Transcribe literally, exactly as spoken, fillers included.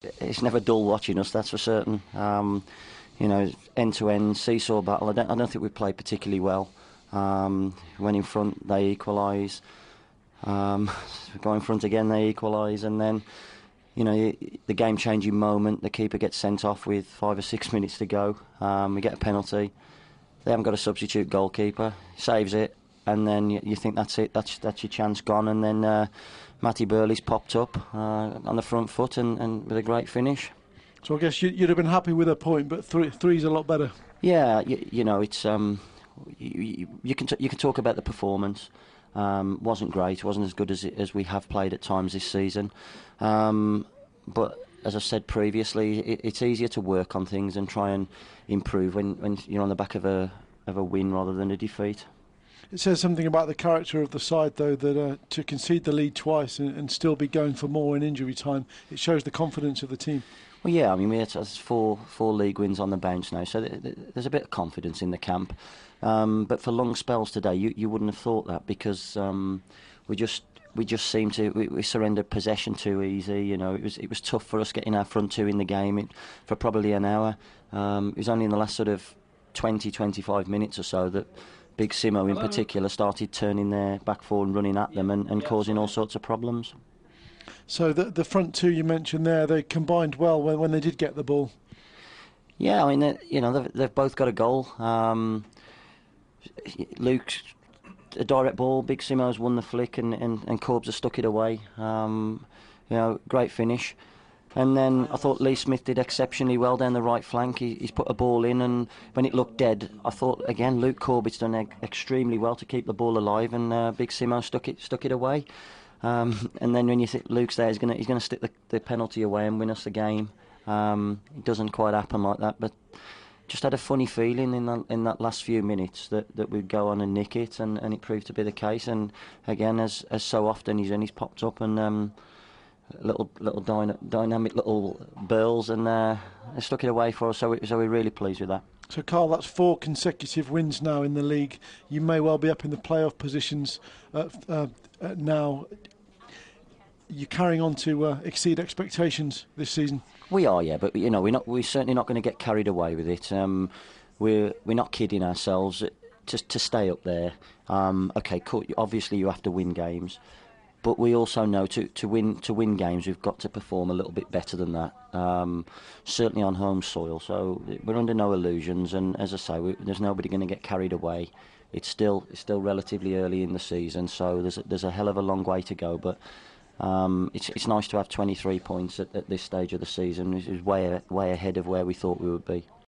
it's never dull watching us, that's for certain. Um, you know, end-to-end seesaw battle. I don't, I don't think we played particularly well. Um, when in front, they equalise. Um, go in front again, they equalise, and then, you know, the game-changing moment, the keeper gets sent off with five or six minutes to go. Um, we get a penalty. They haven't got a substitute goalkeeper. Saves it, and then you, you think that's it. That's that's your chance gone. And then uh, Matty Burley's popped up uh, on the front foot and, and with a great finish. So I guess you, you'd have been happy with a point, but three three's a lot better. Yeah, you, you know, it's um, you, you, you can t you can talk about the performance. Um, wasn't great. Wasn't as good as it, as we have played at times this season. Um, but as I said previously, it, it's easier to work on things and try and improve when, when you're on the back of a of a win rather than a defeat. It says something about the character of the side, though, that uh, to concede the lead twice and, and still be going for more in injury time, it shows the confidence of the team. Well, yeah, I mean, we had four four league wins on the bounce now, so th th there's a bit of confidence in the camp. Um, but for long spells today, you, you wouldn't have thought that, because um, we just we just seemed to we, we surrendered possession too easy. You know, it was it was tough for us getting our front two in the game it, for probably an hour. Um, it was only in the last sort of twenty, twenty-five minutes or so that Big Simo in particular started turning their back four and running at them and, and causing all sorts of problems. So the the front two you mentioned there, they combined well when when they did get the ball. Yeah, I mean, you know, they've, they've both got a goal. Um, Luke's a direct ball, Big Simo's won the flick, and, and, and Corbs has stuck it away. Um, you know, great finish. And then I thought Lee Smith did exceptionally well down the right flank. He, he's put a ball in, and when it looked dead, I thought again Luke Corbett's done e extremely well to keep the ball alive, and uh, Big Simo stuck it stuck it away. Um, and then when you think Luke's there, he's gonna he's gonna stick the, the penalty away and win us the game. Um, it doesn't quite happen like that, but just had a funny feeling in that, in that last few minutes that, that we'd go on and nick it, and, and it proved to be the case. And again, as as so often, he's he's popped up and um, little little dyna dynamic little burls, and uh, they stuck it away for us. So, we, so we're really pleased with that. So, Carl, that's four consecutive wins now in the league. You may well be up in the playoff positions uh, uh, uh, now. You're carrying on to uh, exceed expectations this season. We are, yeah, but you know, we're not. We're certainly not going to get carried away with it. Um, we're we're not kidding ourselves. To to stay up there, um, okay, cool. Obviously, you have to win games, but we also know to to win to win games, we've got to perform a little bit better than that. Um, certainly on home soil. So we're under no illusions. And as I say, we, there's nobody going to get carried away. It's still it's still relatively early in the season, so there's a, there's a hell of a long way to go, but. Um, it's, it's nice to have twenty-three points at, at this stage of the season. It is way way ahead of where we thought we would be.